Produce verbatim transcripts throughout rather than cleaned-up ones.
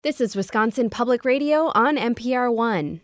This is Wisconsin Public Radio on N P R One.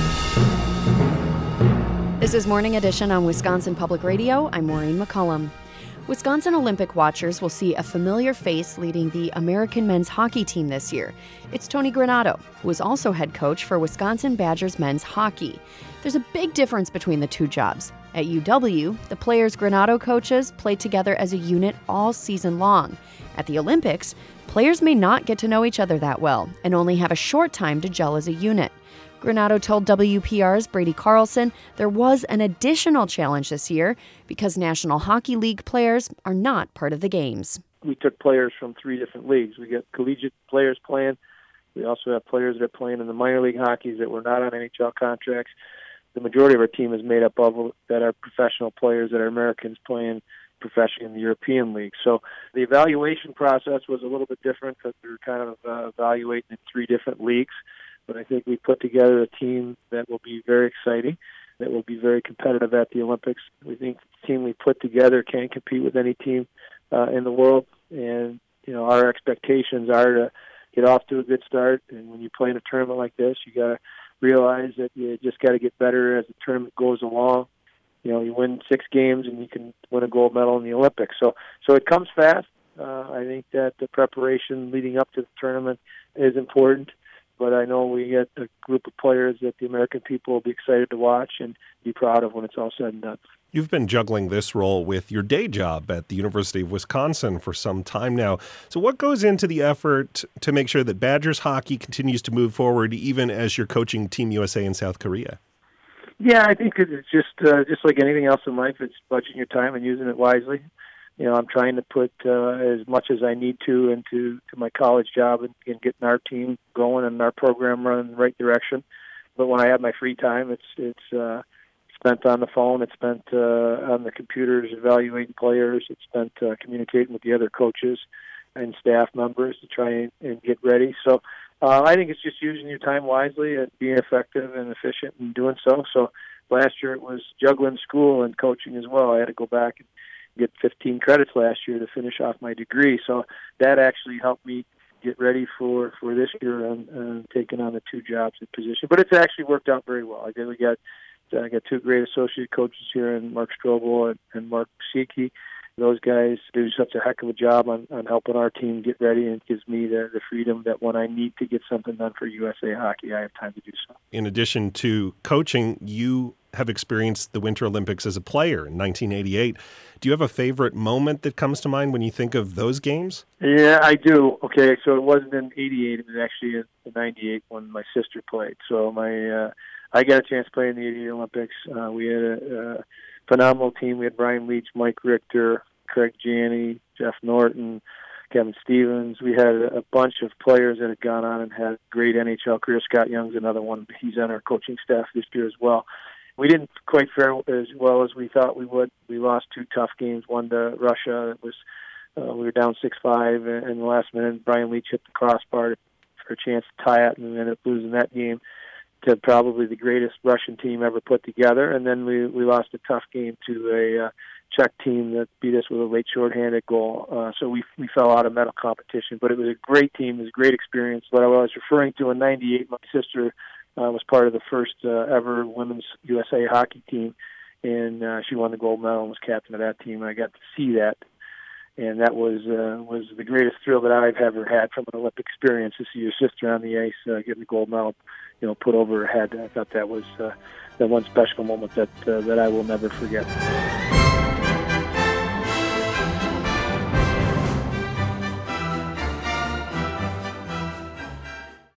This is Morning Edition on Wisconsin Public Radio. I'm Maureen McCullum. Wisconsin Olympic watchers will see a familiar face leading the American men's hockey team this year. It's Tony Granato, who is also head coach for Wisconsin Badgers men's hockey. There's a big difference between the two jobs. At U W, the players Granato coaches play together as a unit all season long. At the Olympics, players may not get to know each other that well and only have a short time to gel as a unit. Granato told W P R's Brady Carlson there was an additional challenge this year because National Hockey League players are not part of the games. We took players from three different leagues. We got collegiate players playing. We also have players that are playing in the minor league hockeys that were not on N H L contracts. The majority of our team is made up of that are professional players that are Americans playing professionally in the European League. So the evaluation process was a little bit different because we were kind of uh, evaluating in three different leagues. But I think we put together a team that will be very exciting, that will be very competitive at the Olympics. We think the team we put together can compete with any team uh, in the world. And, you know, our expectations are to get off to a good start. And when you play in a tournament like this, you got to realize that you just got to get better as the tournament goes along. You know, you win six games and you can win a gold medal in the Olympics. So, so it comes fast. Uh, I think that the preparation leading up to the tournament is important. But I know we get a group of players that the American people will be excited to watch and be proud of when it's all said and done. You've been juggling this role with your day job at the University of Wisconsin for some time now. So what goes into the effort to make sure that Badgers hockey continues to move forward even as you're coaching Team U S A in South Korea? Yeah, I think it's just uh, just like anything else in life, it's budgeting your time and using it wisely. You know, I'm trying to put uh, as much as I need to into to my college job and, and getting our team going and our program running in the right direction. But when I have my free time, it's it's uh, spent on the phone. It's spent uh, on the computers evaluating players. It's spent uh, communicating with the other coaches and staff members to try and, and get ready. So uh, I think it's just using your time wisely and being effective and efficient in doing so. So last year it was juggling school and coaching as well. I had to go back and get fifteen credits last year to finish off my degree. So that actually helped me get ready for, for this year and, and taking on the two jobs and position. But it's actually worked out very well. I think we got I got two great associate coaches here in Mark Strobel and, and Mark Siki. Those guys do such a heck of a job on, on helping our team get ready, and it gives me the, the freedom that when I need to get something done for U S A Hockey, I have time to do so. In addition to coaching, you have experienced the Winter Olympics as a player in nineteen eighty-eight. Do you have a favorite moment that comes to mind when you think of those games? Yeah, I do. Okay, so it wasn't in eighty-eight. It was actually in ninety-eight when my sister played. So my uh, I got a chance to play in the eighty-eight Olympics. Uh, we had a, a phenomenal team. We had Brian Leach, Mike Richter, Craig Janney, Jeff Norton, Kevin Stevens. We had a bunch of players that had gone on and had great N H L careers. Scott Young's another one. He's on our coaching staff this year as well. We didn't quite fare as well as we thought we would. We lost two tough games, one to Russia. It was uh, we were down six five, and in the last minute, Brian Leach hit the crossbar for a chance to tie it, and we ended up losing that game to probably the greatest Russian team ever put together. And then we, we lost a tough game to a uh, Czech team that beat us with a late shorthanded goal. Uh, so we we fell out of medal competition, but it was a great team. It was a great experience. What I was referring to in ninety-eight, my sister Uh, was part of the first uh, ever women's U S A hockey team, and uh, she won the gold medal and was captain of that team. And I got to see that, and that was uh, was the greatest thrill that I've ever had from an Olympic experience, to see your sister on the ice uh, getting the gold medal, you know, put over her head. I thought that was uh, the one special moment that uh, that I will never forget.